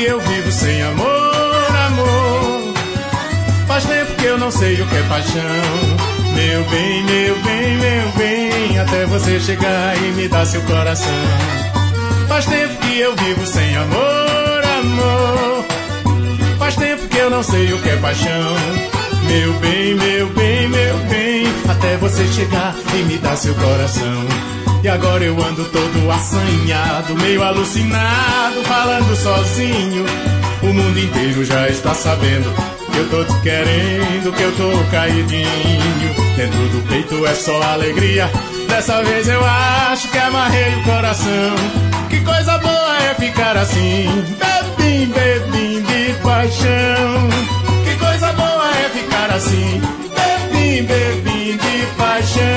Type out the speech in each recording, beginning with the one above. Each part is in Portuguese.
eu vivo sem amor, amor. Faz tempo que eu não sei o que é paixão. Meu bem, meu bem, meu bem, até você chegar e me dar seu coração. Faz tempo que eu vivo sem amor, amor. Faz tempo que eu não sei o que é paixão. Meu bem, meu bem, meu bem, até você chegar e me dar seu coração. E agora eu ando todo assanhado, meio alucinado, falando sozinho. O mundo inteiro já está sabendo que eu tô te querendo, que eu tô caidinho. Dentro do peito é só alegria. Dessa vez eu acho que amarrei o coração. Que coisa boa é ficar assim, bebim, bebim de paixão. Que coisa boa é ficar assim, bebim, bebim de paixão.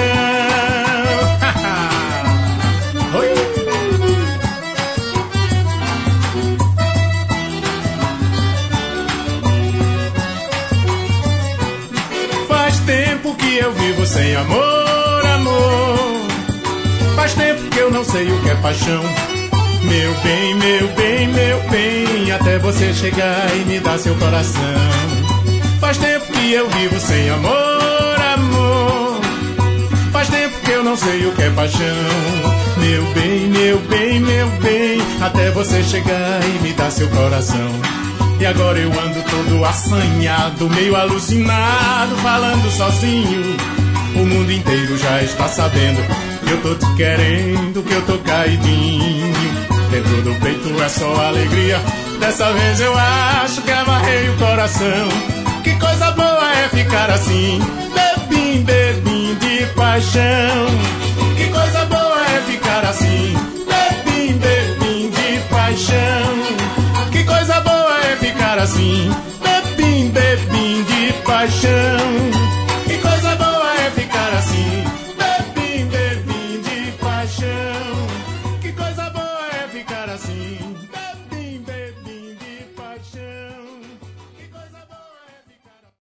Oi. Faz tempo que eu vivo sem amor, amor. Faz tempo que eu não sei o que é paixão. Meu bem, meu bem, meu bem, até você chegar e me dar seu coração. Faz tempo que eu vivo sem amor, amor. Faz tempo que eu não sei o que é paixão. Meu bem, meu bem, meu bem, até você chegar e me dar seu coração. E agora eu ando todo assanhado, meio alucinado, falando sozinho. O mundo inteiro já está sabendo que eu tô te querendo, que eu tô caidinho. Dentro do peito é só alegria. Dessa vez eu acho que amarrei o coração. Que coisa boa é ficar assim, bebim, bebim de paixão.